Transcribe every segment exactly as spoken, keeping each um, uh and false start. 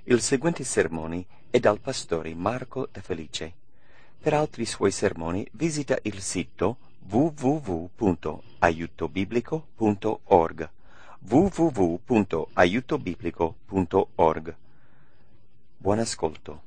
Il seguente sermone è dal pastore Marco De Felice. Per altri suoi sermoni visita il sito w w w punto aiuto biblico punto org w w w punto aiuto biblico punto org. Buon ascolto.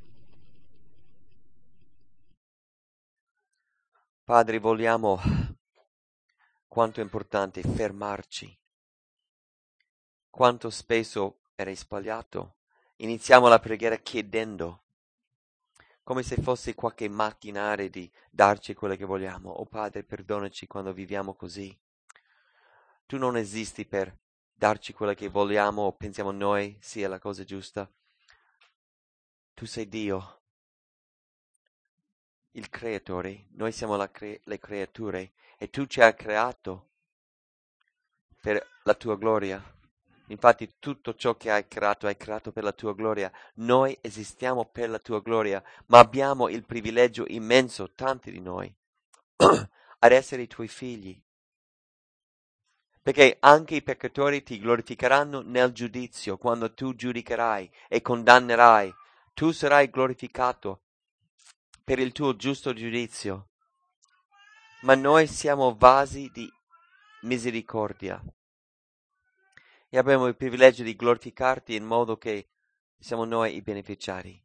Padre, vogliamo quanto è importante fermarci, quanto spesso eri sbagliato. Iniziamo la preghiera chiedendo, come se fosse qualche macchinare di darci quello che vogliamo. Oh Padre, perdonaci quando viviamo così. Tu non esisti per darci quello che vogliamo o pensiamo noi sia la cosa giusta. Tu sei Dio, il creatore, noi siamo la cre- le creature e tu ci hai creato per la tua gloria. Infatti tutto ciò che hai creato hai creato per la tua gloria. Noi esistiamo per la tua gloria, ma abbiamo il privilegio immenso, tanti di noi, ad essere i tuoi figli. Perché anche i peccatori ti glorificheranno nel giudizio, quando tu giudicherai e condannerai. Tu sarai glorificato per il tuo giusto giudizio. Ma noi siamo vasi di misericordia. E abbiamo il privilegio di glorificarti in modo che siamo noi i beneficiari.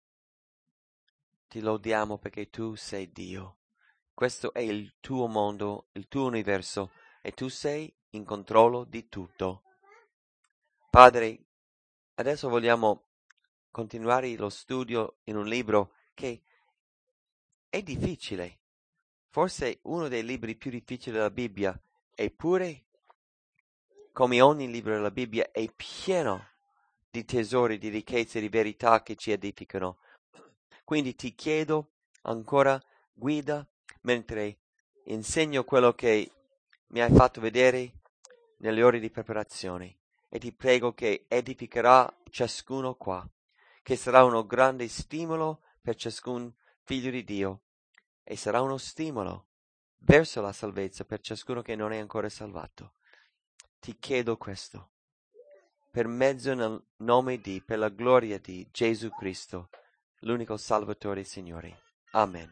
Ti lodiamo perché tu sei Dio. Questo è il tuo mondo, il tuo universo e tu sei in controllo di tutto. Padre, adesso vogliamo continuare lo studio in un libro che è difficile. Forse uno dei libri più difficili della Bibbia, eppure come ogni libro della Bibbia, è pieno di tesori, di ricchezze, di verità che ci edificano. Quindi ti chiedo ancora guida mentre insegno quello che mi hai fatto vedere nelle ore di preparazione e ti prego che edificherà ciascuno qua, che sarà uno grande stimolo per ciascun figlio di Dio e sarà uno stimolo verso la salvezza per ciascuno che non è ancora salvato. Ti chiedo questo, per mezzo nel nome di, per la gloria di Gesù Cristo, l'unico Salvatore e Signore. Amen.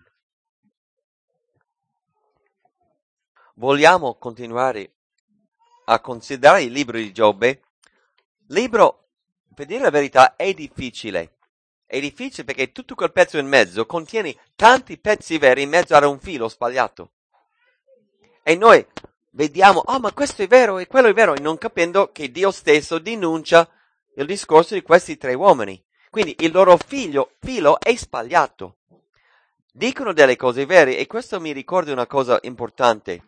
Vogliamo continuare a considerare il libro di Giobbe. Libro, per dire la verità, è difficile. È difficile perché tutto quel pezzo in mezzo contiene tanti pezzi veri in mezzo a un filo sbagliato. E noi vediamo, oh ma questo è vero e quello è vero, e non capendo che Dio stesso denuncia il discorso di questi tre uomini. Quindi il loro figlio, filo è sbagliato. Dicono delle cose vere e questo mi ricorda una cosa importante.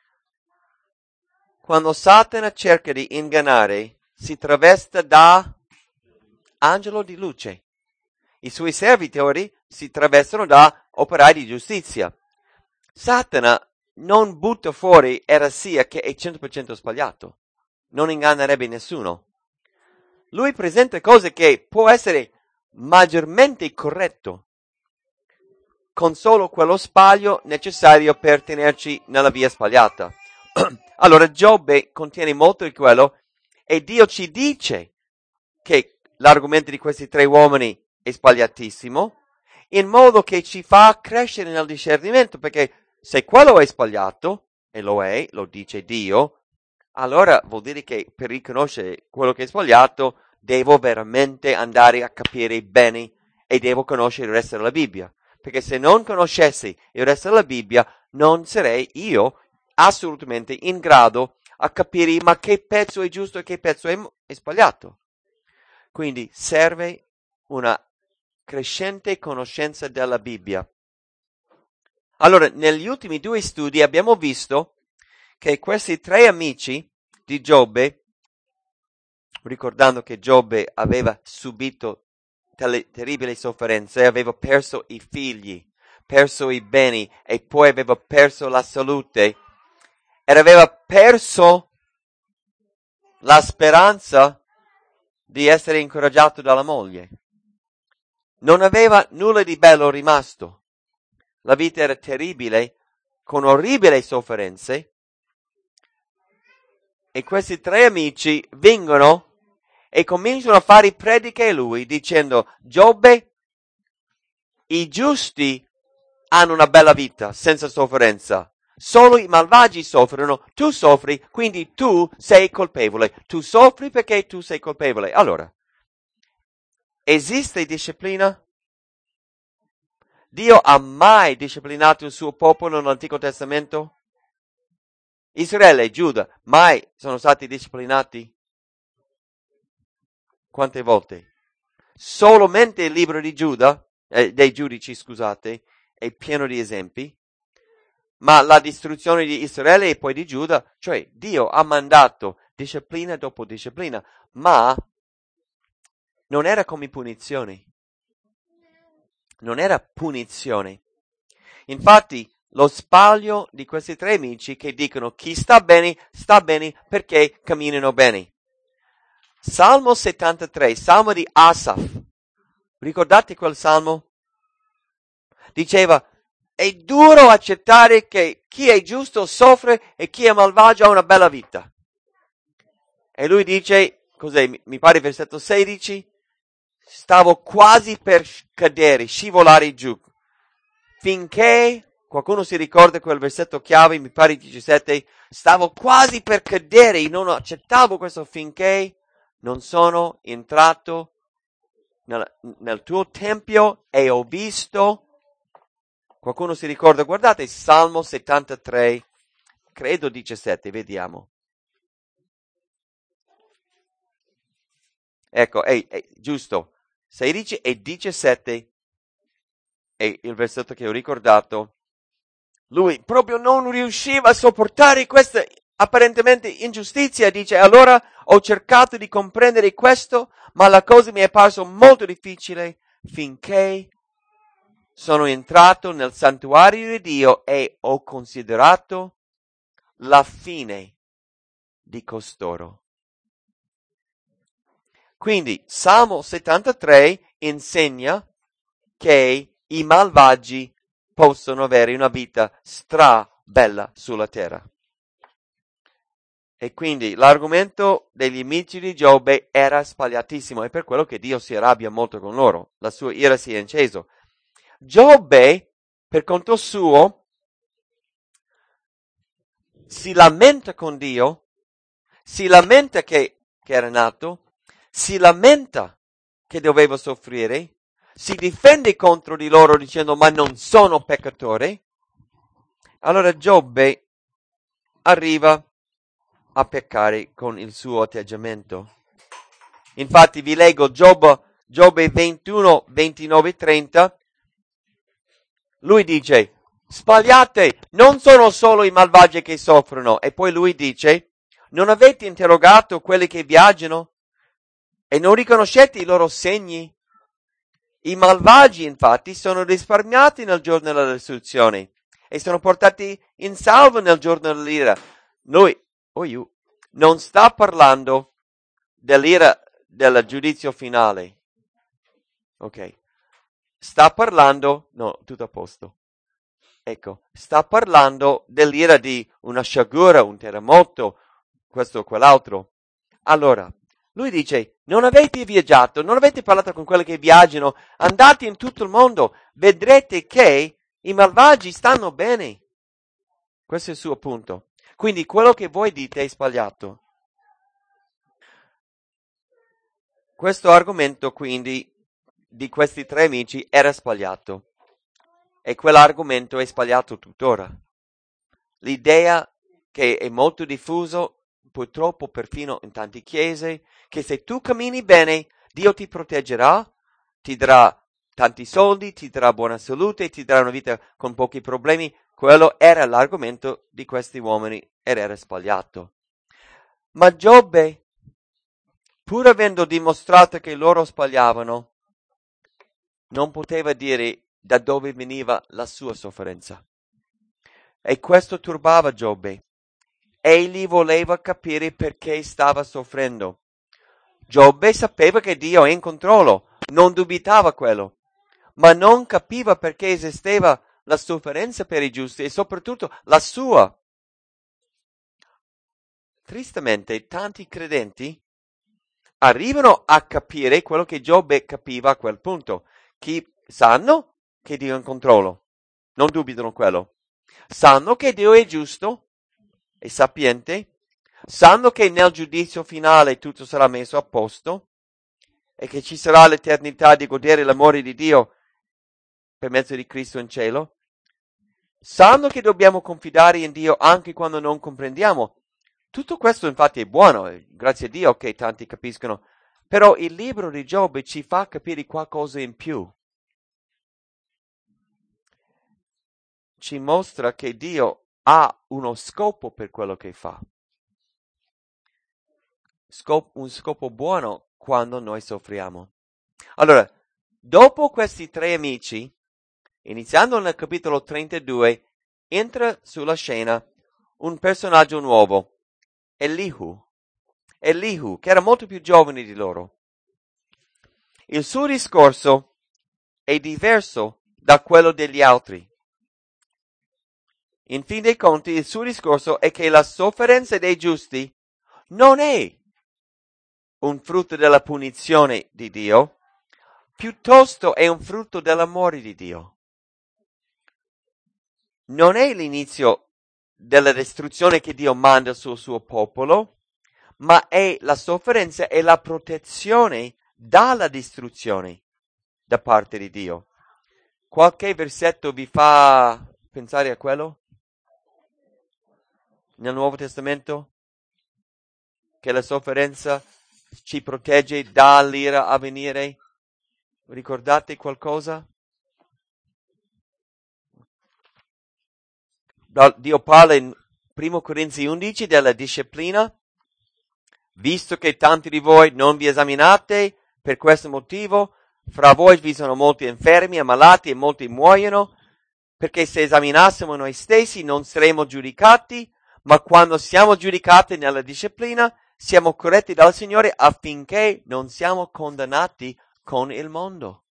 Quando Satana cerca di ingannare, si traveste da angelo di luce. I suoi servitori si travestono da operai di giustizia. Satana non butta fuori eresia che è cento per cento sbagliato. Non ingannerebbe nessuno. Lui presenta cose che può essere maggiormente corretto, con solo quello spaglio necessario per tenerci nella via sbagliata. Allora Giobbe contiene molto di quello e Dio ci dice che l'argomento di questi tre uomini è sbagliatissimo, in modo che ci fa crescere nel discernimento, perché se quello è sbagliato, e lo è, lo dice Dio, allora vuol dire che per riconoscere quello che è sbagliato devo veramente andare a capire bene e devo conoscere il resto della Bibbia. Perché se non conoscessi il resto della Bibbia, non sarei io assolutamente in grado a capire ma che pezzo è giusto e che pezzo è, è sbagliato. Quindi serve una crescente conoscenza della Bibbia. Allora, negli ultimi due studi abbiamo visto che questi tre amici di Giobbe, ricordando che Giobbe aveva subito tele, terribili sofferenze, aveva perso i figli, perso i beni e poi aveva perso la salute ed aveva perso la speranza di essere incoraggiato dalla moglie. Non aveva nulla di bello rimasto. La vita era terribile, con orribili sofferenze. E questi tre amici vengono e cominciano a fare prediche a lui dicendo: Giobbe, i giusti hanno una bella vita senza sofferenza. Solo i malvagi soffrono, tu soffri, quindi tu sei colpevole. Tu soffri perché tu sei colpevole. Allora, esiste disciplina? Dio ha mai disciplinato il suo popolo nell'Antico Testamento? Israele e Giuda mai sono stati disciplinati? Quante volte? Solamente il libro di Giuda, eh, dei giudici, scusate, è pieno di esempi. Ma la distruzione di Israele e poi di Giuda, cioè Dio ha mandato disciplina dopo disciplina, ma non era come punizioni. Non era punizione. Infatti, lo spaglio di questi tre amici che dicono: chi sta bene, sta bene perché camminano bene. Salmo settantatré, Salmo di Asaf. Ricordate quel Salmo? Diceva: è duro accettare che chi è giusto soffre e chi è malvagio ha una bella vita. E lui dice, cos'è? Mi pare versetto sedici, stavo quasi per cadere, scivolare giù, finché, qualcuno si ricorda quel versetto chiave, mi pare diciassette, stavo quasi per cadere, non accettavo questo finché non sono entrato nel, nel tuo tempio e ho visto. Qualcuno si ricorda? Guardate Salmo settantatré, credo diciassette, vediamo. Ecco, è, è giusto, sedici e diciassette è il versetto che ho ricordato. Lui proprio non riusciva a sopportare questa apparentemente ingiustizia, dice: allora ho cercato di comprendere questo, ma la cosa mi è parso molto difficile finché sono entrato nel santuario di Dio e ho considerato la fine di costoro. Quindi Salmo settantatré insegna che i malvagi possono avere una vita stra bella sulla terra. E quindi l'argomento degli amici di Giobbe era sbagliatissimo, è per quello che Dio si arrabbia molto con loro, la sua ira si è inceso. Giobbe, per conto suo, si lamenta con Dio, si lamenta che, che era nato, si lamenta che doveva soffrire, si difende contro di loro dicendo: ma non sono peccatore. Allora Giobbe arriva a peccare con il suo atteggiamento. Infatti vi leggo Giobbe, Giobbe ventuno, ventinove, trenta. Lui dice: sbagliate, non sono solo i malvagi che soffrono. E poi lui dice: non avete interrogato quelli che viaggiano e non riconoscete i loro segni? I malvagi, infatti, sono risparmiati nel giorno della distruzione e sono portati in salvo nel giorno dell'ira. Noi, oh io, non sta parlando dell'ira del giudizio finale. Ok. Sta parlando, no, tutto a posto. Ecco, sta parlando dell'ira di una sciagura, un terremoto, questo o quell'altro. Allora, lui dice: non avete viaggiato, non avete parlato con quelli che viaggiano, andate in tutto il mondo, vedrete che i malvagi stanno bene. Questo è il suo punto. Quindi quello che voi dite è sbagliato. Questo argomento, quindi, di questi tre amici era sbagliato. E quell'argomento è sbagliato tuttora. L'idea che è molto diffuso, purtroppo perfino in tante chiese, che se tu cammini bene, Dio ti proteggerà, ti darà tanti soldi, ti darà buona salute, ti darà una vita con pochi problemi. Quello era l'argomento di questi uomini ed era sbagliato. Ma Giobbe, pur avendo dimostrato che loro sbagliavano, non poteva dire da dove veniva la sua sofferenza. E questo turbava Giobbe. Egli voleva capire perché stava soffrendo. Giobbe sapeva che Dio è in controllo, non dubitava quello, ma non capiva perché esisteva la sofferenza per i giusti e soprattutto la sua. Tristemente, tanti credenti arrivano a capire quello che Giobbe capiva a quel punto. Chi sanno che Dio è in controllo, non dubitano quello. Sanno che Dio è giusto e sapiente, sanno che nel giudizio finale tutto sarà messo a posto e che ci sarà l'eternità di godere l'amore di Dio per mezzo di Cristo in cielo. Sanno che dobbiamo confidare in Dio anche quando non comprendiamo. Tutto questo infatti è buono, grazie a Dio che tanti capiscono, però il libro di Giobbe ci fa capire qualcosa in più. Ci mostra che Dio ha uno scopo per quello che fa. Scop- un scopo buono quando noi soffriamo. Allora, dopo questi tre amici, iniziando nel capitolo trentadue, entra sulla scena un personaggio nuovo, Elihu. Elihu, che era molto più giovane di loro. Il suo discorso è diverso da quello degli altri. In fin dei conti, il suo discorso è che la sofferenza dei giusti non è un frutto della punizione di Dio, piuttosto è un frutto dell'amore di Dio. Non è l'inizio della distruzione che Dio manda sul suo popolo, ma è la sofferenza e la protezione dalla distruzione da parte di Dio. Qualche versetto vi fa pensare a quello? Nel Nuovo Testamento? Che la sofferenza ci protegge dall'ira a venire? Ricordate qualcosa? Dio parla in primo Corinzi undici della disciplina. Visto che tanti di voi non vi esaminate per questo motivo, fra voi vi sono molti infermi e malati e molti muoiono, perché se esaminassimo noi stessi non saremo giudicati, ma quando siamo giudicati nella disciplina siamo corretti dal Signore affinché non siamo condannati con il mondo.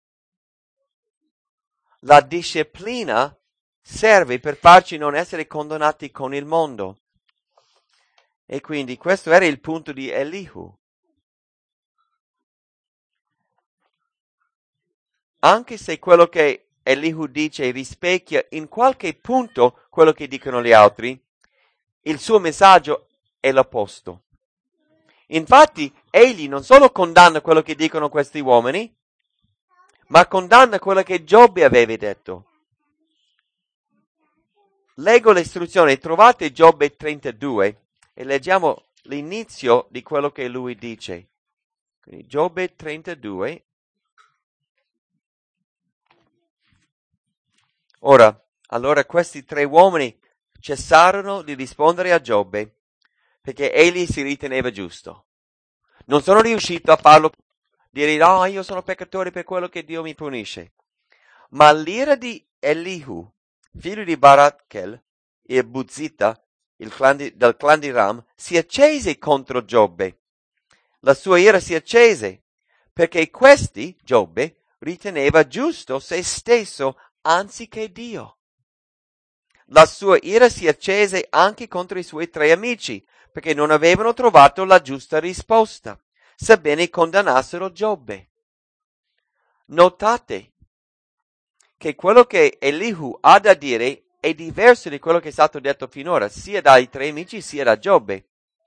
La disciplina serve per farci non essere condannati con il mondo. E quindi questo era il punto di Elihu. Anche se quello che Elihu dice rispecchia in qualche punto quello che dicono gli altri, il suo messaggio è l'opposto. Infatti, egli non solo condanna quello che dicono questi uomini, ma condanna quello che Giobbe aveva detto. Leggo l'istruzione, trovate Giobbe trentadue e leggiamo l'inizio di quello che lui dice. Quindi Giobbe trentadue. Ora, allora questi tre uomini cessarono di rispondere a Giobbe, perché egli si riteneva giusto. Non sono riuscito a farlo dire, no, io sono peccatore per quello che Dio mi punisce. Ma l'ira di Elihu, figlio di Barachel e Buzita, il clan di, del clan di Ram, si accese contro Giobbe. La sua ira si accese, perché questi, Giobbe, riteneva giusto se stesso anziché Dio. La sua ira si accese anche contro i suoi tre amici, perché non avevano trovato la giusta risposta, sebbene condannassero Giobbe. Notate che quello che Elihu ha da dire è diverso di quello che è stato detto finora, sia dai tre amici sia da Giobbe.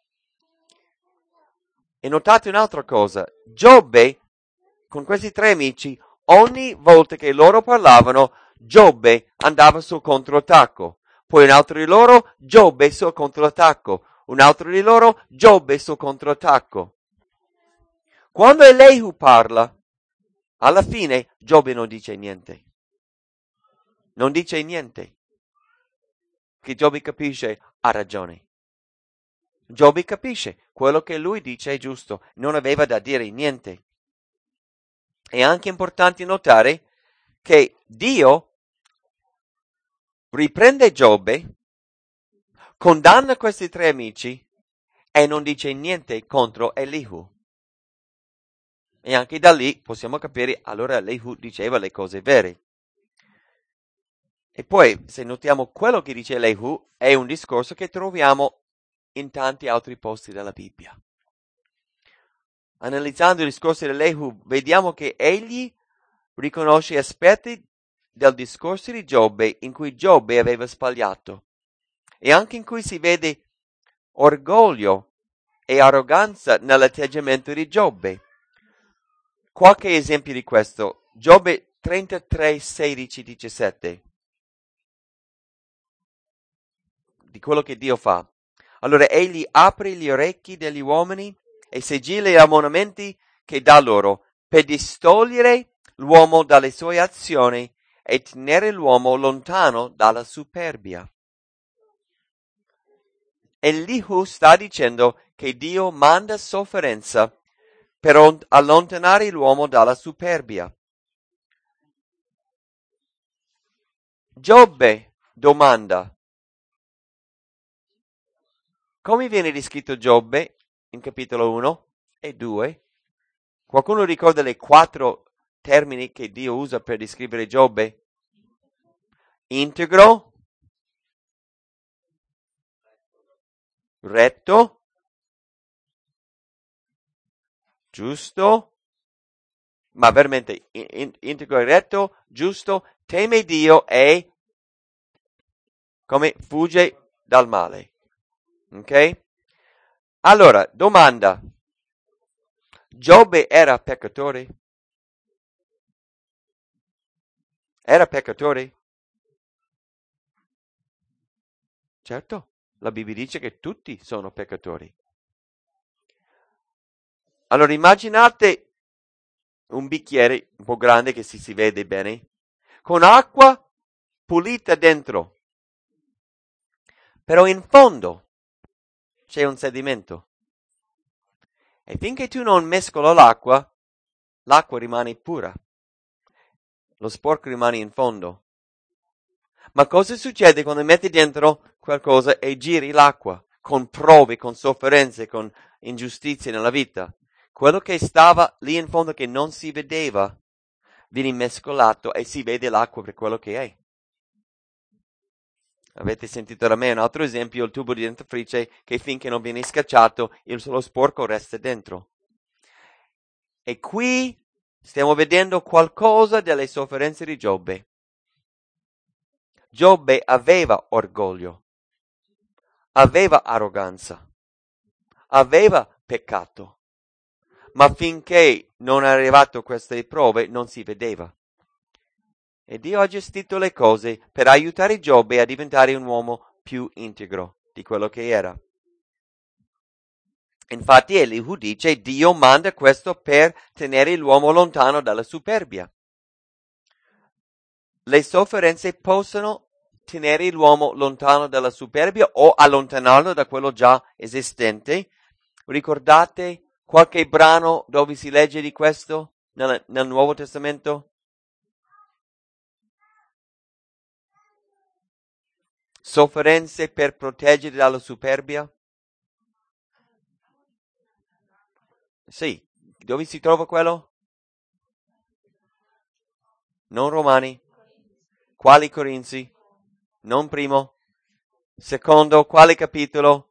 E notate un'altra cosa, Giobbe, con questi tre amici, ogni volta che loro parlavano, Giobbe andava sul controattacco. Poi un altro di loro, Giobbe sul controattacco. Un altro di loro, Giobbe sul controattacco. Quando Elihu parla, alla fine Giobbe non dice niente. Non dice niente. Che Giobbe capisce, ha ragione. Giobbe capisce, quello che lui dice è giusto, non aveva da dire niente. È anche importante notare che Dio riprende Giobbe, condanna questi tre amici e non dice niente contro Elihu. E anche da lì possiamo capire, allora Elihu diceva le cose vere. E poi, se notiamo quello che dice Elihu, è un discorso che troviamo in tanti altri posti della Bibbia. analizzando il discorso di Elihu, vediamo che egli riconosce aspetti del discorso di Giobbe in cui Giobbe aveva sbagliato e anche in cui si vede orgoglio e arroganza nell'atteggiamento di Giobbe. Qualche esempio di questo. Giobbe trentatré, sedici, diciassette. Di quello che Dio fa. Allora egli apre gli orecchi degli uomini e sigilla gli ammonimenti che dà loro per distogliere l'uomo dalle sue azioni e tenere l'uomo lontano dalla superbia. Elihu sta dicendo che Dio manda sofferenza per allontanare l'uomo dalla superbia. Giobbe domanda: come viene descritto Giobbe in capitolo uno e due? Qualcuno ricorda le quattro termini che Dio usa per descrivere Giobbe? Integro, retto, giusto, ma veramente in, integro e retto, giusto, teme Dio e come fugge dal male. Ok? Allora, domanda. Giobbe era peccatore? Era peccatore? Certo, la Bibbia dice che tutti sono peccatori. Allora immaginate un bicchiere un po' grande che si, si vede bene, con acqua pulita dentro, però in fondo c'è un sedimento. E finché tu non mescoli l'acqua, l'acqua rimane pura. Lo sporco rimane in fondo. Ma cosa succede quando metti dentro qualcosa e giri l'acqua con prove, con sofferenze, con ingiustizie nella vita? Quello che stava lì in fondo che non si vedeva viene mescolato e si vede l'acqua per quello che è. Avete sentito da me un altro esempio, il tubo di dentifrice che finché non viene scacciato, il solo sporco resta dentro. E qui stiamo vedendo qualcosa delle sofferenze di Giobbe. Giobbe aveva orgoglio, aveva arroganza, aveva peccato, ma finché non è arrivato a queste prove non si vedeva. E Dio ha gestito le cose per aiutare Giobbe a diventare un uomo più integro di quello che era. Infatti Elihu dice: Dio manda questo per tenere l'uomo lontano dalla superbia. Le sofferenze possono tenere l'uomo lontano dalla superbia o allontanarlo da quello già esistente. Ricordate qualche brano dove si legge di questo nel, nel Nuovo Testamento? Sofferenze per proteggere dalla superbia? Sì. Dove si trova quello? Non Romani. Quali Corinzi? Non primo. Secondo, quale capitolo?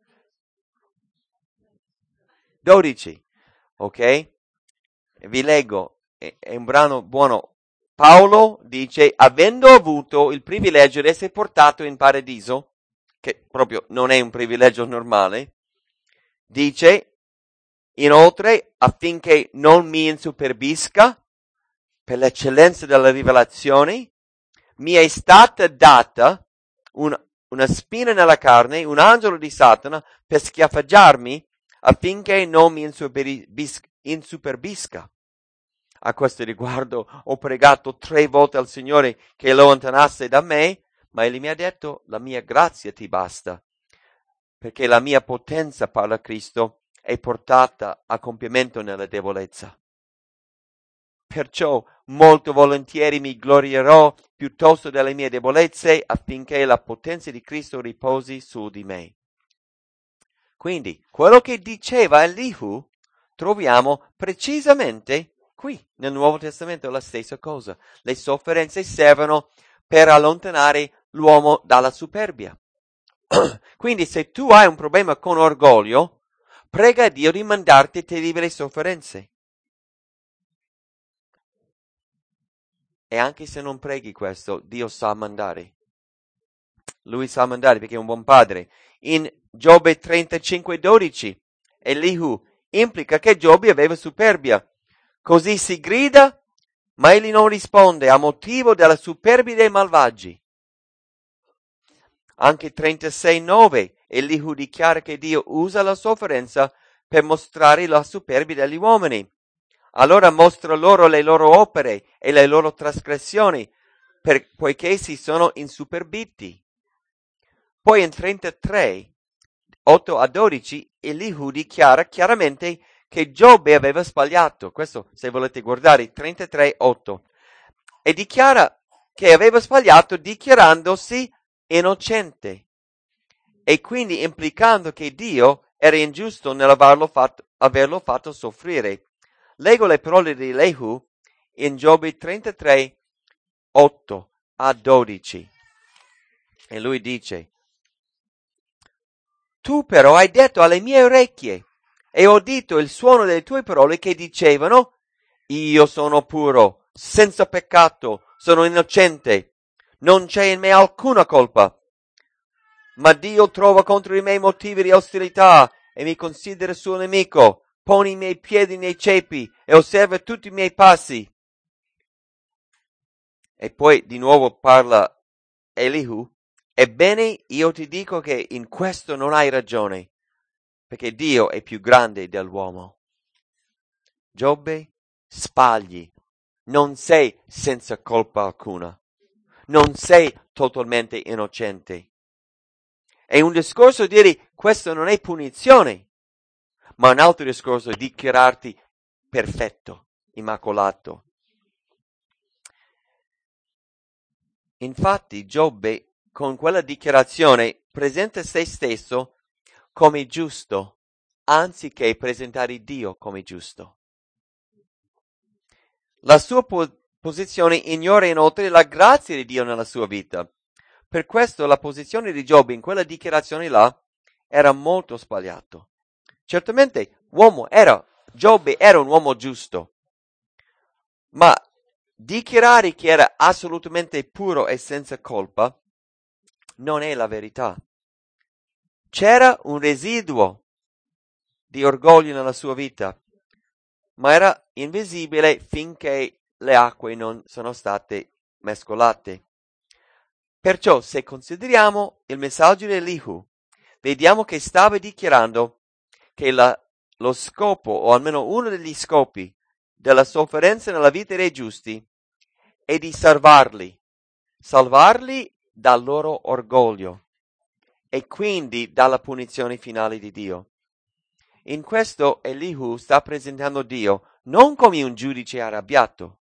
dodici. Ok? Vi leggo, è, è un brano buono. Paolo dice: avendo avuto il privilegio di essere portato in paradiso, che proprio non è un privilegio normale, dice inoltre affinché non mi insuperbisca per l'eccellenza della rivelazione, mi è stata data un, una spina nella carne, un angelo di Satana, per schiaffeggiarmi affinché non mi insuperbisca. insuperbisca. A questo riguardo ho pregato tre volte al Signore che lo allontanasse da me, ma Egli mi ha detto: la mia grazia ti basta, perché la mia potenza, parla Cristo, è portata a compimento nella debolezza. Perciò molto volentieri mi glorierò piuttosto delle mie debolezze, affinché la potenza di Cristo riposi su di me. Quindi, quello che diceva Elihu, troviamo precisamente qui nel Nuovo Testamento la stessa cosa. Le sofferenze servono per allontanare l'uomo dalla superbia. Quindi se tu hai un problema con orgoglio, Prega Dio di mandarti terribili sofferenze. E anche se non preghi questo, Dio sa mandare. Lui sa mandare perché è un buon padre. In Giobbe trentacinque dodici, Elihu implica che Giobbe aveva superbia. Così si grida, ma egli non risponde a motivo della superbia dei malvagi. Anche trentasei nove, Elihu dichiara che Dio usa la sofferenza per mostrare la superbia degli uomini. Allora mostra loro le loro opere e le loro trasgressioni, per, poiché si sono insuperbiti. Poi in trentatré, otto a dodici, Elihu dichiara chiaramente che Giobbe aveva sbagliato. Questo se volete guardare, trentatré otto. E dichiara che aveva sbagliato dichiarandosi innocente. E quindi implicando che Dio era ingiusto nell'averlo fatto, averlo fatto soffrire. Leggo le parole di Elihu in Giobbe trentatré, otto a dodici. E lui dice: Tu però hai detto alle mie orecchie e ho udito il suono delle tue parole che dicevano: Io sono puro, senza peccato, sono innocente, non c'è in me alcuna colpa. Ma Dio trova contro di me motivi di ostilità e mi considera suo nemico. Pone i miei piedi nei ceppi e osserva tutti i miei passi. E poi di nuovo parla Elihu. Ebbene, io ti dico che in questo non hai ragione, perché Dio è più grande dell'uomo. Giobbe, sbagli, non sei senza colpa alcuna, non sei totalmente innocente. È un discorso dire questo non è punizione, ma un altro discorso è dichiararti perfetto, immacolato. Infatti Giobbe con quella dichiarazione presenta se stesso come giusto, anziché presentare Dio come giusto. La sua po- posizione ignora inoltre la grazia di Dio nella sua vita. Per questo la posizione di Giobbe in quella dichiarazione là era molto sbagliata. Certamente uomo era, Giobbe era un uomo giusto, ma dichiarare che era assolutamente puro e senza colpa non è la verità. C'era un residuo di orgoglio nella sua vita, ma era invisibile finché le acque non sono state mescolate. Perciò, se consideriamo il messaggio di Elihu, vediamo che stava dichiarando che la, lo scopo, o almeno uno degli scopi, della sofferenza nella vita dei giusti è di salvarli, salvarli dal loro orgoglio e quindi dalla punizione finale di Dio. In questo Elihu sta presentando Dio non come un giudice arrabbiato,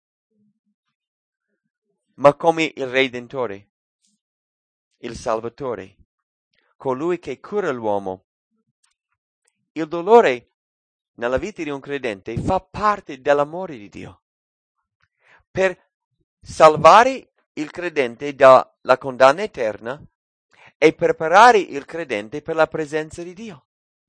ma come il Redentore, il Salvatore, colui che cura l'uomo. Il dolore nella vita di un credente fa parte dell'amore di Dio. Per salvare il credente dalla condanna eterna e preparare il credente per la presenza di Dio.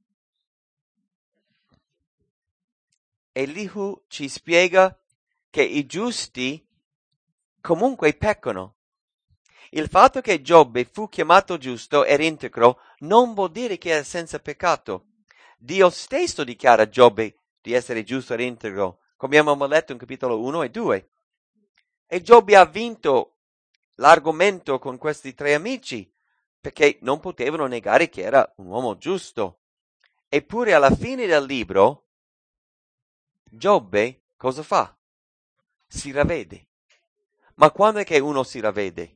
Elihu ci spiega che i giusti comunque peccano. Il fatto che Giobbe fu chiamato giusto ed integro non vuol dire che è senza peccato. Dio stesso dichiara a Giobbe di essere giusto ed integro, come abbiamo letto in capitolo uno e due. E Giobbe ha vinto l'argomento con questi tre amici, perché non potevano negare che era un uomo giusto. Eppure alla fine del libro, Giobbe cosa fa? Si ravvede. Ma quando è che uno si ravvede?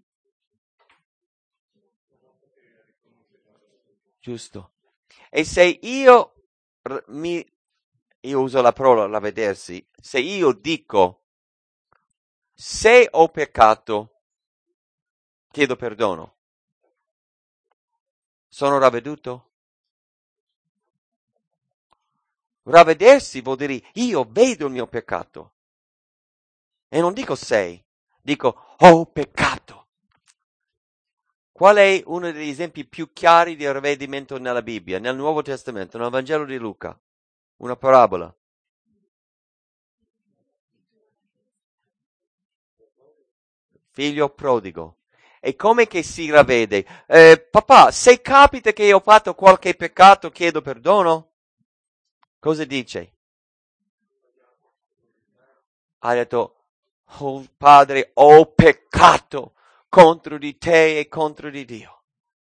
Giusto. E se io mi io uso la parola ravvedersi, se io dico se ho peccato, chiedo perdono, sono ravveduto? Ravvedersi vuol dire io vedo il mio peccato. E non dico sei, dico ho peccato. Qual è uno degli esempi più chiari di ravvedimento nella Bibbia, nel Nuovo Testamento, nel Vangelo di Luca? Una parabola. Figlio prodigo. E come che si ravvede? Eh, papà, se capita che ho fatto qualche peccato, chiedo perdono? Cosa dice? Ha detto, oh padre, ho peccato contro di te e contro di Dio.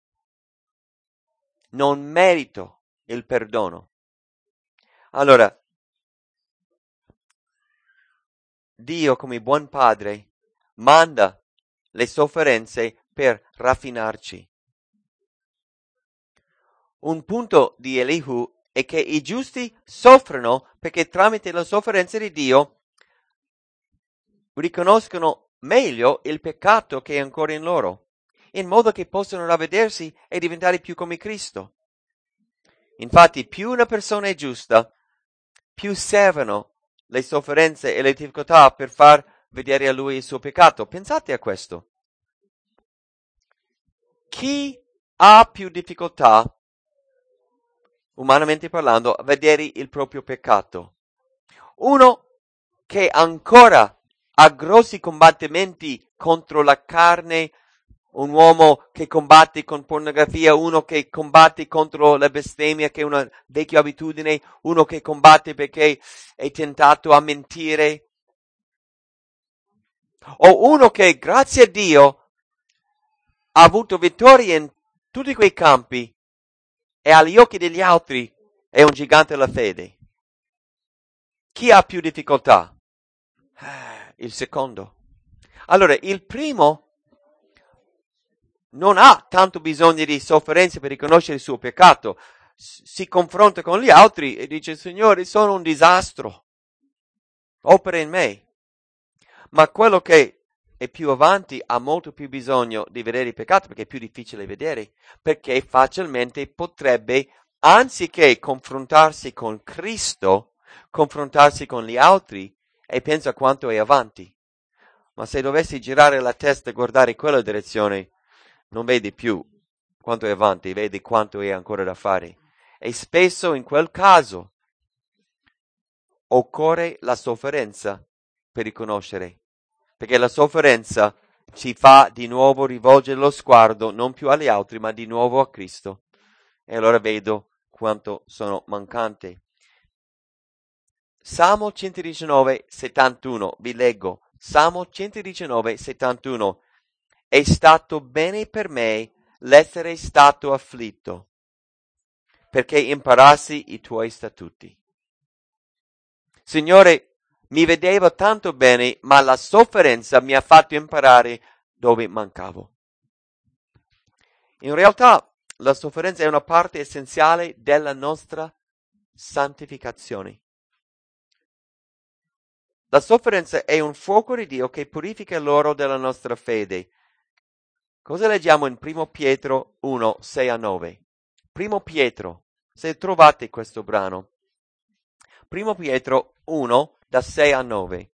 Non merito il perdono. Allora, Dio come buon padre manda le sofferenze per raffinarci. Un punto di Elihu è che i giusti soffrono perché tramite le sofferenze di Dio riconoscono meglio il peccato che è ancora in loro, in modo che possano ravvedersi e diventare più come Cristo. Infatti, più una persona è giusta, più servono le sofferenze e le difficoltà per far vedere a lui il suo peccato. Pensate a questo. Chi ha più difficoltà, umanamente parlando, a vedere il proprio peccato? Uno che ancora ha grossi combattimenti contro la carne, un uomo che combatte con pornografia, uno che combatte contro la bestemmia, che è una vecchia abitudine, uno che combatte perché è tentato a mentire, o uno che, grazie a Dio, ha avuto vittorie in tutti quei campi e agli occhi degli altri è un gigante della fede. Chi ha più difficoltà? Il secondo. Allora, il primo non ha tanto bisogno di sofferenze per riconoscere il suo peccato. S- si confronta con gli altri e dice, Signore, sono un disastro. Opera in me. Ma quello che è più avanti ha molto più bisogno di vedere il peccato perché è più difficile vedere, perché facilmente potrebbe, anziché confrontarsi con Cristo, confrontarsi con gli altri e pensa quanto è avanti. Ma se dovessi girare la testa e guardare quella direzione, non vedi più quanto è avanti, vedi quanto è ancora da fare. E spesso in quel caso occorre la sofferenza per riconoscere, perché la sofferenza ci fa di nuovo rivolgere lo sguardo non più agli altri, ma di nuovo a Cristo. E allora vedo quanto sono mancante. Salmo centodiciannove, settantuno, vi leggo. Salmo centodiciannove, settantuno. È stato bene per me l'essere stato afflitto, perché imparassi i tuoi statuti. Signore, mi vedevo tanto bene, ma la sofferenza mi ha fatto imparare dove mancavo. In realtà, la sofferenza è una parte essenziale della nostra santificazione. La sofferenza è un fuoco di Dio che purifica l'oro della nostra fede. Cosa leggiamo in primo Pietro uno, sei a nove? primo Pietro, se trovate questo brano. primo Pietro uno, da sei a nove.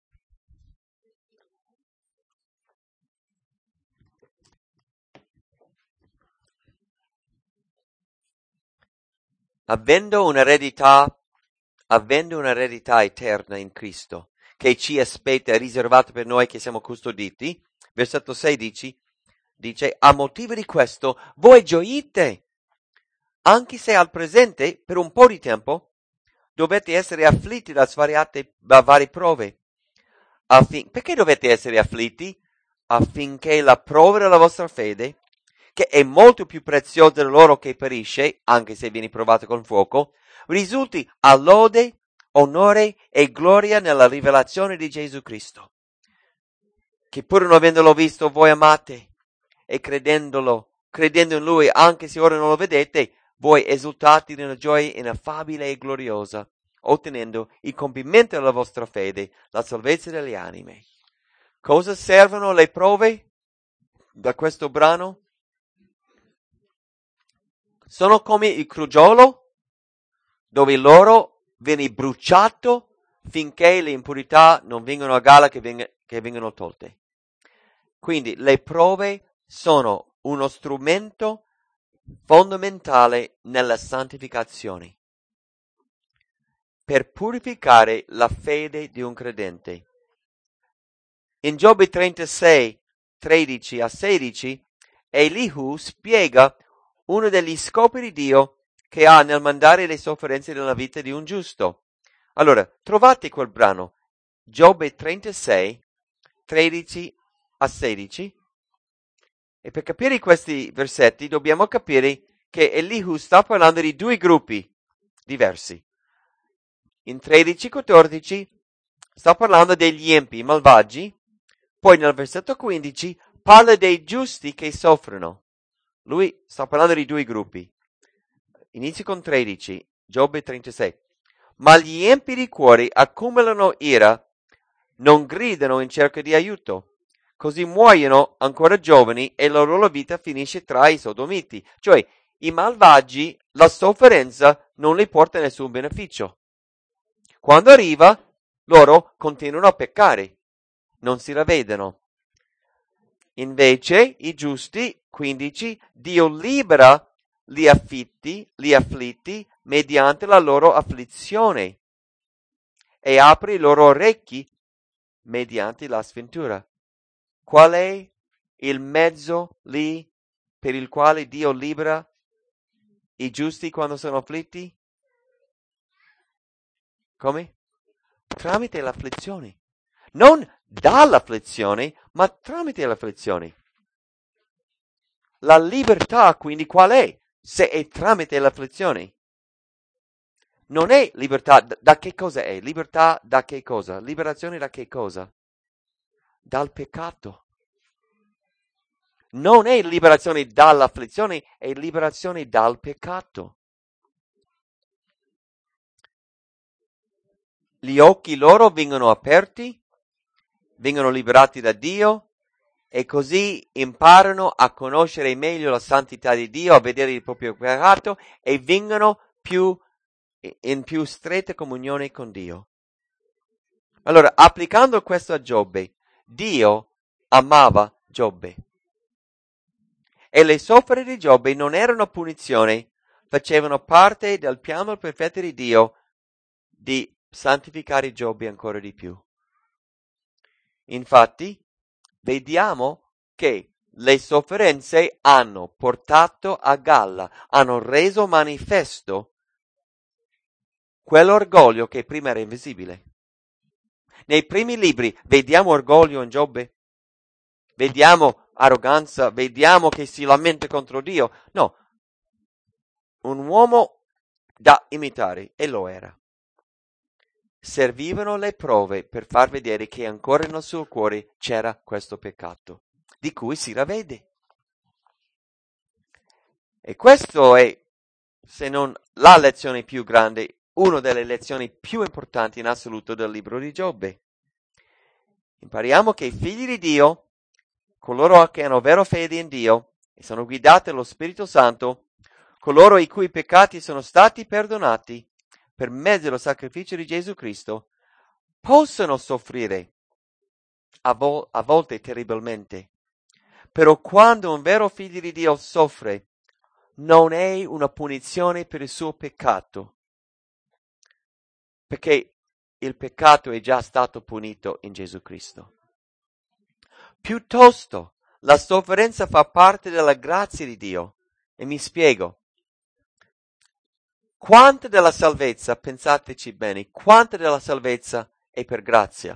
Avendo un'eredità, avendo un'eredità eterna in Cristo, che ci aspetta, riservata per noi che siamo custoditi, versetto sedici, dice, a motivo di questo, voi gioite, anche se al presente, per un po' di tempo, dovete essere afflitti da svariate, da varie prove. Affin- perché dovete essere afflitti? Affinché la prova della vostra fede, che è molto più preziosa dell'oro che perisce, anche se viene provato con fuoco, risulti a lode, onore e gloria nella rivelazione di Gesù Cristo, che pur non avendolo visto voi amate, e credendolo, credendo in Lui, anche se ora non lo vedete, voi esultate in una gioia ineffabile e gloriosa, ottenendo il compimento della vostra fede, la salvezza delle anime. Cosa servono le prove da questo brano? Sono come il crogiolo, dove l'oro viene bruciato finché le impurità non vengono a galla, che, veng- che vengono tolte. Quindi le prove sono uno strumento fondamentale nella santificazione per purificare la fede di un credente. In Giobbe trentasei, tredici a sedici, Elihu spiega uno degli scopi di Dio che ha nel mandare le sofferenze nella vita di un giusto. Allora, trovate quel brano, Giobbe trentasei, tredici a sedici, e per capire questi versetti dobbiamo capire che Elihu sta parlando di due gruppi diversi. In tredici quattordici sta parlando degli empi, i malvagi, poi nel versetto quindici parla dei giusti che soffrono. Lui sta parlando di due gruppi. Inizio con tredici, Giobbe trentasei. Ma gli empi di cuore accumulano ira, non gridano in cerca di aiuto. Così muoiono ancora giovani e la loro vita finisce tra i sodomiti. Cioè, i malvagi, la sofferenza non li porta nessun beneficio. Quando arriva, loro continuano a peccare, non si ravvedono. Invece, i giusti, quindici, Dio libera gli affitti, gli afflitti mediante la loro afflizione e apre i loro orecchi mediante la sventura. Qual è il mezzo lì per il quale Dio libera i giusti quando sono afflitti? Come? Tramite l'afflizione. Non dall'afflizione, ma tramite l'afflizione. La libertà, quindi, qual è? Se è tramite l'afflizione. Non è libertà, da che cosa è? Libertà da che cosa? Liberazione da che cosa? Dal peccato. Non è liberazione dall'afflizione, è liberazione dal peccato. Gli occhi loro vengono aperti, vengono liberati da Dio e così imparano a conoscere meglio la santità di Dio, a vedere il proprio peccato e vengono più in più stretta comunione con Dio. Allora, applicando questo a Giobbe, Dio amava Giobbe. E le sofferenze di Giobbe non erano punizione, facevano parte del piano perfetto di Dio di santificare Giobbe ancora di più. Infatti, vediamo che le sofferenze hanno portato a galla, hanno reso manifesto quell'orgoglio che prima era invisibile. Nei primi libri vediamo orgoglio in Giobbe, vediamo arroganza, vediamo che si lamenta contro Dio. No, un uomo da imitare, e lo era. Servivano le prove per far vedere che ancora nel suo cuore c'era questo peccato, di cui si ravvede. E questo è, se non la lezione più grande, una delle lezioni più importanti in assoluto del libro di Giobbe. Impariamo che i figli di Dio, coloro che hanno vera fede in Dio e sono guidati dallo Spirito Santo, coloro i cui peccati sono stati perdonati per mezzo del sacrificio di Gesù Cristo, possono soffrire, a, vo- a volte terribilmente. Però quando un vero figlio di Dio soffre, non è una punizione per il suo peccato, perché il peccato è già stato punito in Gesù Cristo. Piuttosto, la sofferenza fa parte della grazia di Dio. E mi spiego. Quanta della salvezza, pensateci bene, quanta della salvezza è per grazia?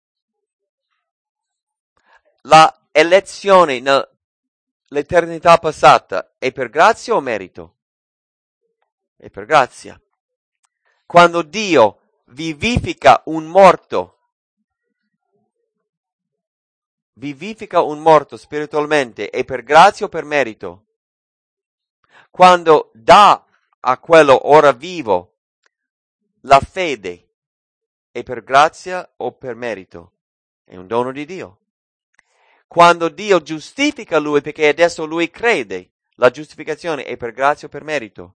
La elezione nell'eternità passata è per grazia o merito? È per grazia. Quando Dio vivifica un morto, vivifica un morto spiritualmente, è per grazia o per merito? Quando dà a quello ora vivo la fede, è per grazia o per merito? È un dono di Dio. Quando Dio giustifica lui perché adesso lui crede, la giustificazione è per grazia o per merito?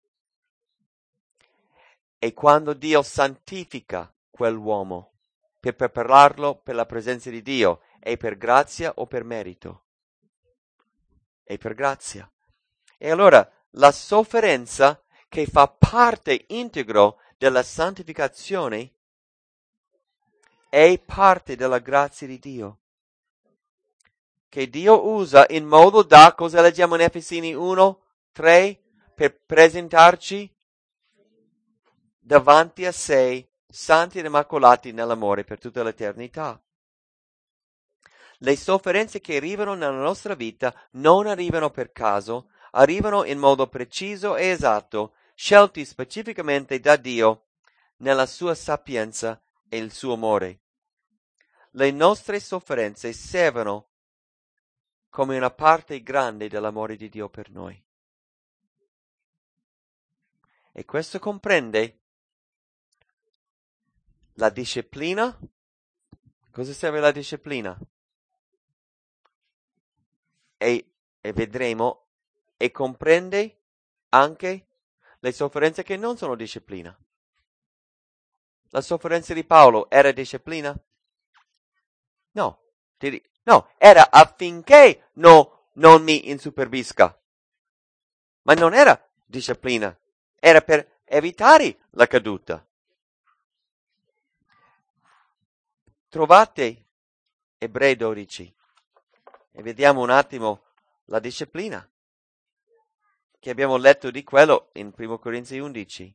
E quando Dio santifica quell'uomo per prepararlo per la presenza di Dio, è per grazia o per merito? è per grazia. E allora la sofferenza che fa parte integro della santificazione è parte della grazia di Dio, che Dio usa in modo da, cosa leggiamo in Efesini uno, tre, per presentarci davanti a sé, santi ed immacolati nell'amore per tutta l'eternità. Le sofferenze che arrivano nella nostra vita non arrivano per caso, arrivano in modo preciso e esatto, scelti specificamente da Dio nella sua sapienza e il suo amore. Le nostre sofferenze servono come una parte grande dell'amore di Dio per noi. E questo comprende la disciplina. Cosa serve la disciplina? E, e vedremo, e comprende anche le sofferenze che non sono disciplina. La sofferenza di Paolo era disciplina? No, no, era affinché no, non mi insuperbisca. Ma non era disciplina, era per evitare la caduta. Trovate Ebrei dodici e vediamo un attimo la disciplina, che abbiamo letto di quello in primo Corinzi undici.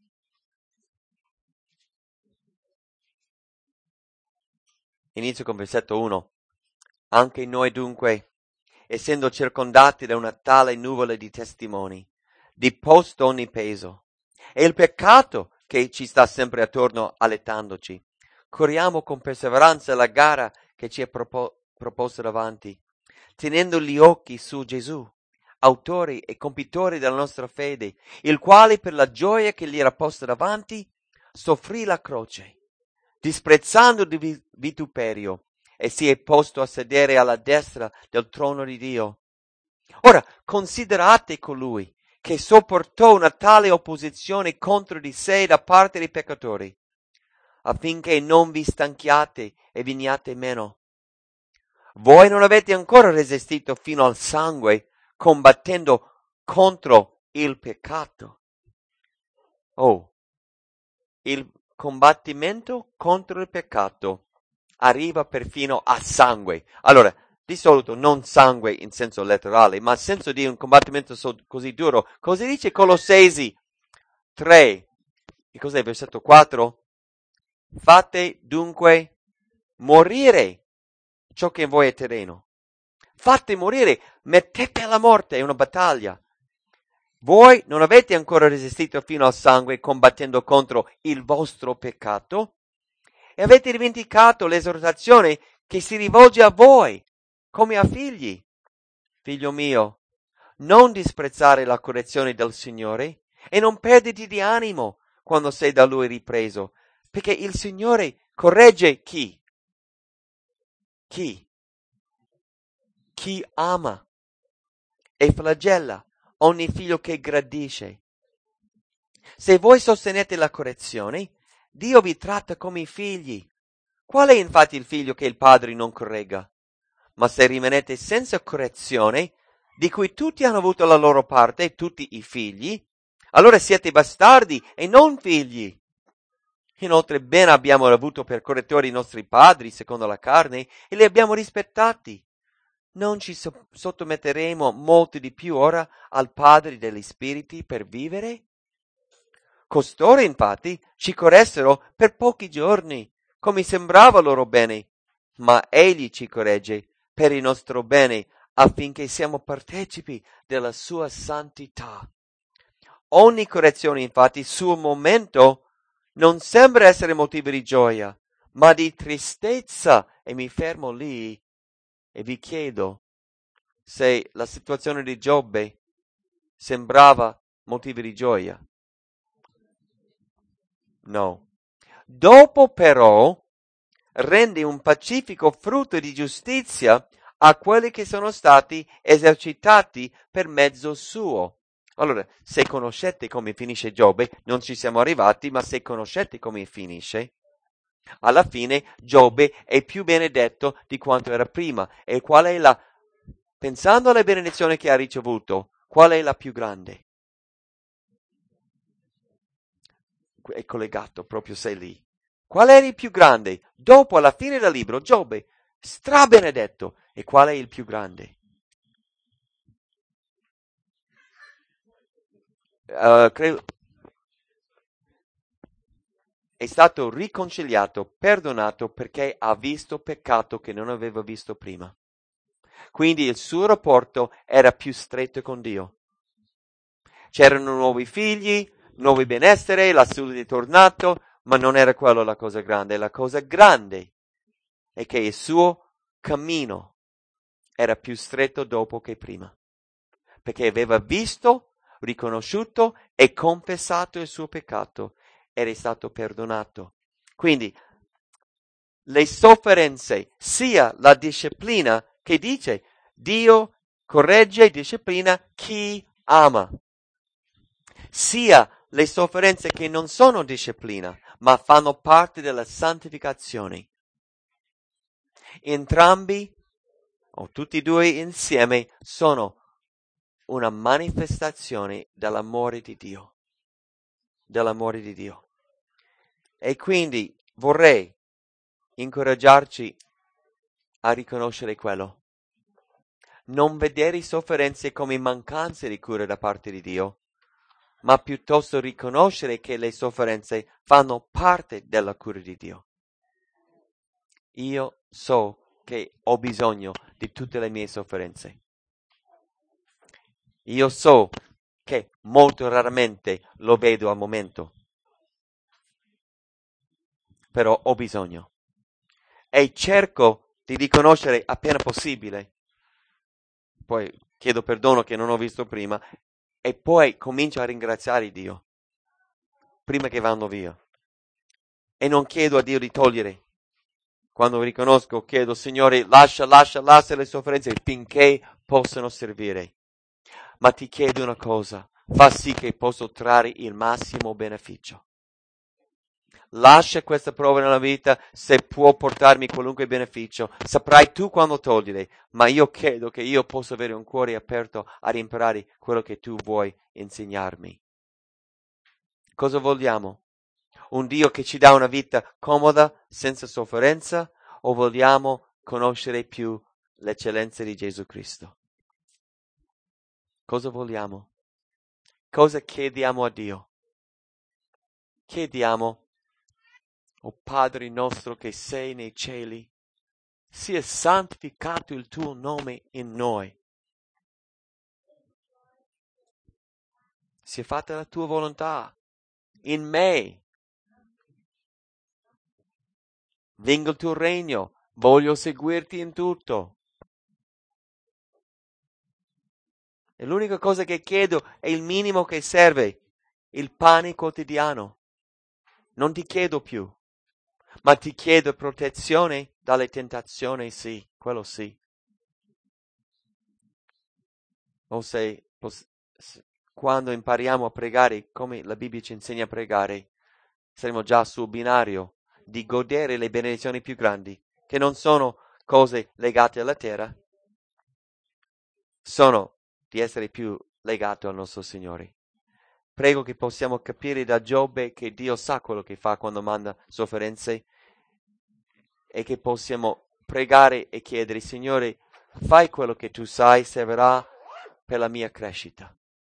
Inizio con versetto uno. Anche noi dunque, essendo circondati da una tale nuvola di testimoni, deposto ogni peso e il peccato che ci sta sempre attorno allettandoci, corriamo con perseveranza la gara che ci è propo- proposta davanti, tenendo gli occhi su Gesù, autore e compitore della nostra fede, il quale per la gioia che gli era posta davanti soffrì la croce, disprezzando il vituperio, e si è posto a sedere alla destra del trono di Dio. Ora, considerate colui che sopportò una tale opposizione contro di sé da parte dei peccatori, affinché non vi stanchiate e veniate meno. Voi non avete ancora resistito fino al sangue, combattendo contro il peccato. Oh, il combattimento contro il peccato arriva perfino a sangue. Allora, di solito non sangue in senso letterale, ma in senso di un combattimento so- così duro. Cosa dice Colossesi tre? E cos'è versetto quattro? Fate dunque morire ciò che in voi è terreno. Fate morire, mettete alla morte, è una battaglia. Voi non avete ancora resistito fino al sangue combattendo contro il vostro peccato e avete dimenticato l'esortazione che si rivolge a voi come a figli. Figlio mio, non disprezzare la correzione del Signore e non perditi di animo quando sei da Lui ripreso, perché il Signore corregge chi? Chi? Chi ama e flagella ogni figlio che gradisce. Se voi sostenete la correzione, Dio vi tratta come i figli. Qual è infatti il figlio che il padre non corregga? Ma se rimanete senza correzione, di cui tutti hanno avuto la loro parte, tutti i figli, allora siete bastardi e non figli. Inoltre ben abbiamo avuto per correttori i nostri padri, secondo la carne, e li abbiamo rispettati. Non ci so- sottometteremo molto di più ora al Padre degli Spiriti per vivere? Costoro, infatti, ci corressero per pochi giorni, come sembrava loro bene, ma Egli ci corregge per il nostro bene, affinché siamo partecipi della sua santità. Ogni correzione, infatti, sul momento non sembra essere motivo di gioia, ma di tristezza, e mi fermo lì e vi chiedo se la situazione di Giobbe sembrava motivo di gioia. No. Dopo però rende un pacifico frutto di giustizia a quelli che sono stati esercitati per mezzo suo. Allora, se conoscete come finisce Giobbe, non ci siamo arrivati, ma se conoscete come finisce, alla fine Giobbe è più benedetto di quanto era prima. E qual è la pensando alle benedizioni che ha ricevuto, qual è la più grande? È collegato proprio sei lì. Qual è il più grande? Dopo, alla fine del libro, Giobbe, strabenedetto. E qual è il più grande? Uh, credo, è stato riconciliato, perdonato perché ha visto peccato che non aveva visto prima. Quindi il suo rapporto era più stretto con Dio. C'erano nuovi figli, nuovi benessere, la salute è tornato, ma non era quello la cosa grande. La cosa grande è che il suo cammino era più stretto dopo che prima, perché aveva visto, riconosciuto e confessato il suo peccato ed è stato perdonato. Quindi le sofferenze, sia la disciplina che dice Dio corregge e disciplina chi ama, sia le sofferenze che non sono disciplina, ma fanno parte della santificazione. Entrambi, o tutti e due insieme, sono una manifestazione dell'amore di Dio. Dell'amore di Dio. E quindi vorrei incoraggiarci a riconoscere quello. Non vedere sofferenze come mancanze di cura da parte di Dio, ma piuttosto riconoscere che le sofferenze fanno parte della cura di Dio. Io so che ho bisogno di tutte le mie sofferenze. Io so che molto raramente lo vedo al momento, però ho bisogno. E cerco di riconoscere appena possibile. Poi chiedo perdono che non ho visto prima e poi comincio a ringraziare Dio prima che vanno via. E non chiedo a Dio di togliere. Quando riconosco, chiedo, Signore, lascia, lascia, lascia le sofferenze finché possano servire. Ma ti chiedo una cosa, fa sì che posso trarre il massimo beneficio. Lascia questa prova nella vita se può portarmi qualunque beneficio. Saprai tu quando togliere, ma io credo che io possa avere un cuore aperto ad imparare quello che tu vuoi insegnarmi. Cosa vogliamo? Un Dio che ci dà una vita comoda, senza sofferenza, o vogliamo conoscere più l'eccellenza di Gesù Cristo? Cosa vogliamo? Cosa chiediamo a Dio? Chiediamo, o Padre nostro che sei nei cieli, sia santificato il tuo nome in noi. Sia fatta la tua volontà in me. Venga il tuo regno, voglio seguirti in tutto. E l'unica cosa che chiedo è il minimo che serve, il pane quotidiano. Non ti chiedo più, ma ti chiedo protezione dalle tentazioni, sì, quello sì. O se, quando impariamo a pregare, come la Bibbia ci insegna a pregare, saremo già sul binario di godere le benedizioni più grandi, che non sono cose legate alla terra, sono di essere più legato al nostro Signore. Prego che possiamo capire da Giobbe che Dio sa quello che fa quando manda sofferenze e che possiamo pregare e chiedere, Signore, fai quello che tu sai servirà per la mia crescita.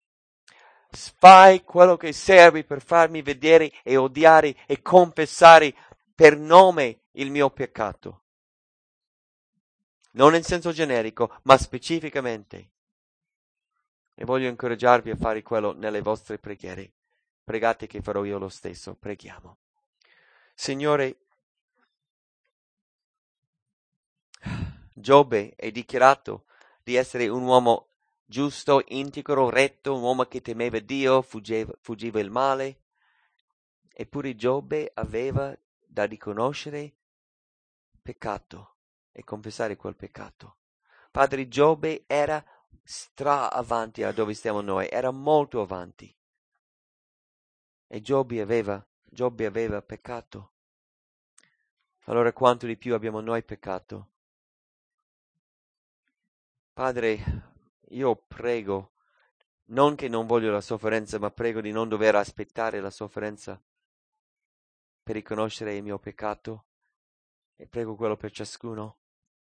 Fai quello che serve per farmi vedere e odiare e confessare per nome il mio peccato. Non in senso generico, ma specificamente. E voglio incoraggiarvi a fare quello nelle vostre preghiere. Pregate che farò io lo stesso. Preghiamo. Signore, Giobbe è dichiarato di essere un uomo giusto, integro, retto, un uomo che temeva Dio, fuggiva, fuggiva il male. Eppure Giobbe aveva da riconoscere peccato e confessare quel peccato. Padre, Giobbe era stra avanti a dove stiamo noi, era molto avanti. E Giobbe aveva, Giobbe aveva peccato. Allora quanto di più abbiamo noi peccato? Padre, io prego, non che non voglio la sofferenza, ma prego di non dover aspettare la sofferenza per riconoscere il mio peccato, e prego quello per ciascuno.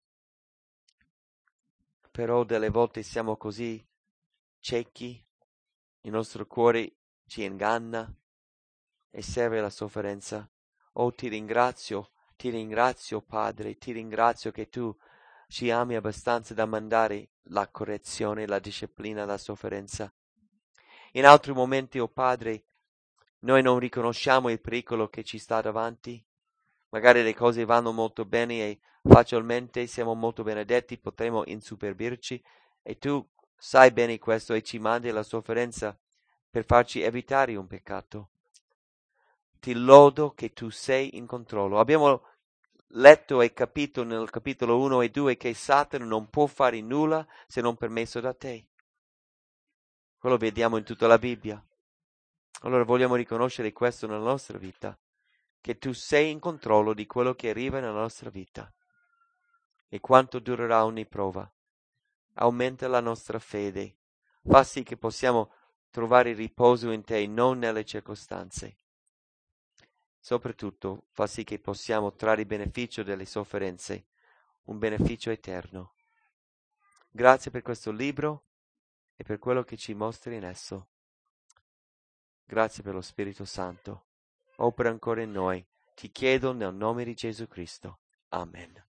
Però delle volte siamo così ciechi, il nostro cuore ci inganna e serve la sofferenza. Oh, ti ringrazio, ti ringrazio Padre, ti ringrazio che tu ci ami abbastanza da mandare la correzione, la disciplina, la sofferenza. In altri momenti, oh Padre, noi non riconosciamo il pericolo che ci sta davanti. Magari le cose vanno molto bene e facilmente siamo molto benedetti, potremo insuperbirci, e tu sai bene questo e ci mandi la sofferenza per farci evitare un peccato. Ti lodo che tu sei in controllo. Abbiamo letto e capito nel capitolo uno e due che Satana non può fare nulla se non permesso da te. Quello vediamo in tutta la Bibbia. Allora vogliamo riconoscere questo nella nostra vita, che tu sei in controllo di quello che arriva nella nostra vita e quanto durerà ogni prova. Aumenta la nostra fede, fa sì che possiamo trovare riposo in te, non nelle circostanze. Soprattutto fa sì che possiamo trarre beneficio delle sofferenze, un beneficio eterno. Grazie per questo libro e per quello che ci mostri in esso. Grazie per lo Spirito Santo. Opera ancora in noi. Ti chiedo nel nome di Gesù Cristo. Amen.